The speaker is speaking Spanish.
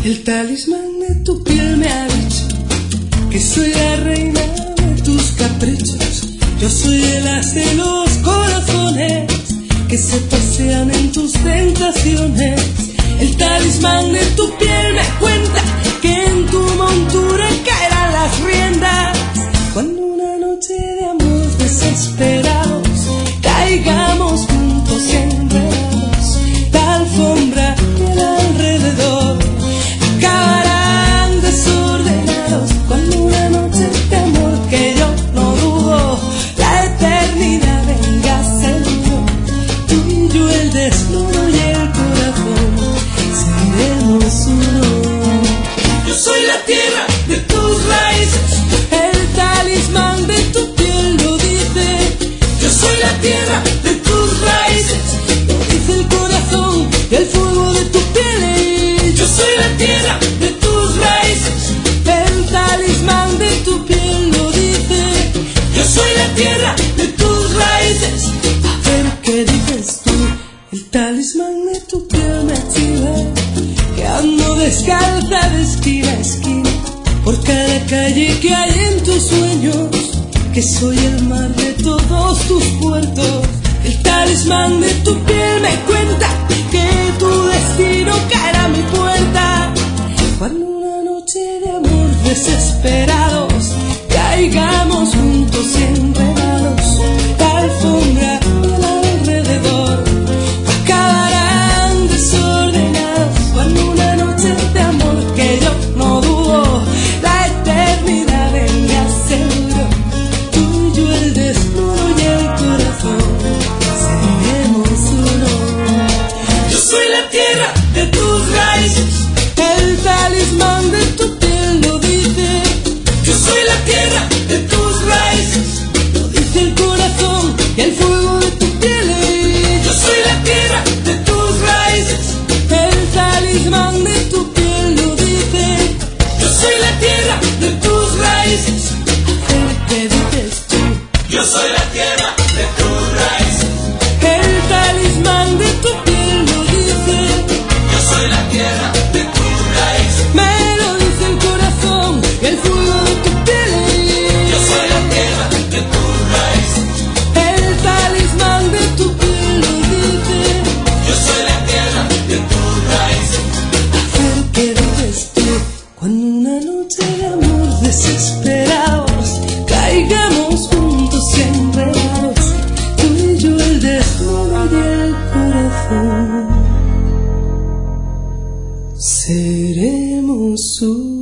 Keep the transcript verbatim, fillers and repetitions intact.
El talismán de tu piel me ha dicho que soy la reina de tus caprichos. Yo soy el as de los corazones que se pasean en tus tentaciones. El talismán de tu piel me cuenta que en tu montura caerán las riendas cuando una noche de amor desesperados caigamos juntos enredados. La alfombra y el alrededor acabarán desordenados cuando una noche de amor que yo no dudo la eternidad venga seguro. Tú y yo, el desnudo y el corazón, seremos uno. Yo soy la tierra de tus raíces, el talismán de tu piel lo dice. Yo soy la tierra de tus raíces, lo dice el corazón y el fuego de tu piel. Yo soy la tierra de tus raíces, el talismán de tu piel lo dice. Yo soy la tierra de tus raíces. A ver qué dices tú. El talismán de tu piel me chiva, que ando descalza de esquina a esquina por cada calle que hay en tus sueños, que soy el mar de todos tus puertos. El talismán de tu piel me cuenta que tu destino caerá a mi puerta cuando una noche de amor desesperados caigamos juntos y enredados. La alfombra y el alrededor acabarán desordenados cuando una noche de amor que yo no dudo la eternidad venga seguro. Tú y yo, el desnudo y el corazón, seremos uno. Yo soy la tierra de tus raíces, el talismán de tu piel lo dice. Yo soy la tierra de tus raíces, lo dice el corazón y el fuego de tu piel. Yo soy la tierra de tus raíces, el talismán de tu piel lo dice. Yo soy la tierra de tus raíces. A ver qué dices tú. Yo soy la tierra de tus raíces, El talismán de tu piel lo dice. yo soy la tierra de tus raíces, Me lo dice el corazón y el fuego de tu piel. yo soy la tierra de tus raíces, El talismán de tu piel lo dice. yo soy la tierra de tus raíces, A ver qué dices tú. Cuando una noche de amor desesperados caigamos juntos y enredados, tú y yo, el desnudo y el corazón, seremos uno.